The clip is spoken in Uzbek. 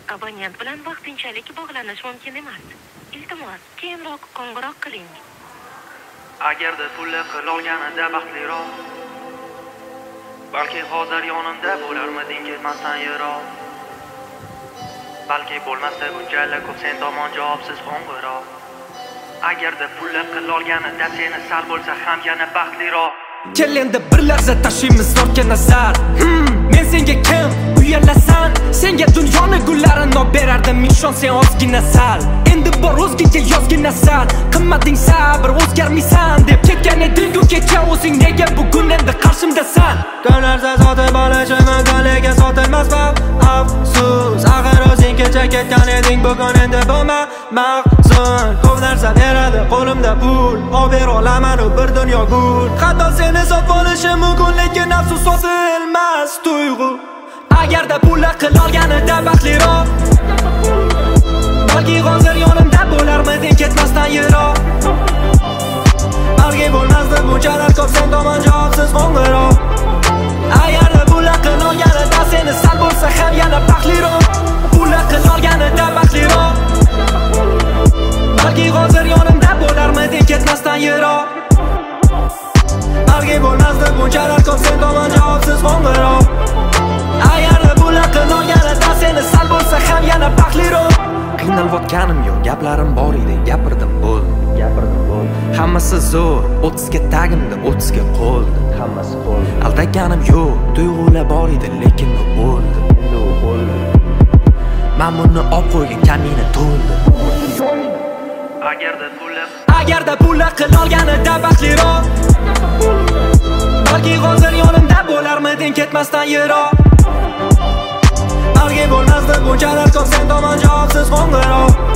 Abonent bilan vaqtinchalik bog'lanish mumkin emas. Iltimos, keyinroq qo'ng'iroq qiling. Agarda pulni qil olganida baxtliroq, balki hozir yonimda bo'larmiding ketmasdan yiroq. Balki bo'lmasdi bunchalik ko'p sen tomon javobsiz qo'ng'iroq. Agarda pulni qil olganida seni sal bo'lsa ham yana baxtliroq. Kel endi bir lahza tashlaymiz ortga nazar. Men senga kim uyalasan? Senga dunyoni gullarini olib berardim, ishon sen ozgina sal. Endi bor o'zgaga yozgina sal. Qimmating sabr, o'zgarmaysan deb ketgan eding-ku kecha o'zing, nega bugun endi qarshimdasan? Ko'p narsa sotib olishim mumkin, lekin sotilmas vaqt. Afsus, axir o'zing kecha ketgan eding, bugun endi bo'lma mahzun. Ko'p narsa beradi qo'limda pul, olib ber olaman u bir dunyo gul. Hatto seni sotib olishim mumkin, lekin afsus sotilmas tuyg'u. Agarda pulni qil olganida baxtliroq, balki hozir yonimda bo'larmiding ketmasdan yiroq. Balki bo'lmasdi bunchalar ko'p sen tomon javobsiz qo'ng'iroq. Agarda pulni qil olganida seni sal bo'lsa ham yana baxtliroq. Pulni qil olganida baxtliroq, balki hozir yonimda bo'larmiding ketmasdan yiroq. Balki bo'lmasdi bunchalar ko'p sen tomon javobsiz qo'ng'iroq. Agarda pulni qil olganida seni sal bo'lsa ham yana baxtliroq. Qiynalotganim yo'q, gaplarim bor edi, gapirdim bo'ldi. Hammasi zo'r, 30 ga tagimda 30 ga qo'ldi. Hammasi qo'ldi. Aldaganim yo'q, tuyg'ular bor edi, lekin u bo'ldi. Endi u bo'ldi. Men buni olib qo'ygan kamina to'ldi. Agarda pulni qil olganida baxtliroq, balki hozir yonimda bo'larmiding ketmasdan yiroq. Balki bo'lmasdi bunchalar ko'p sen tomon javobsiz qo'ng'iroq.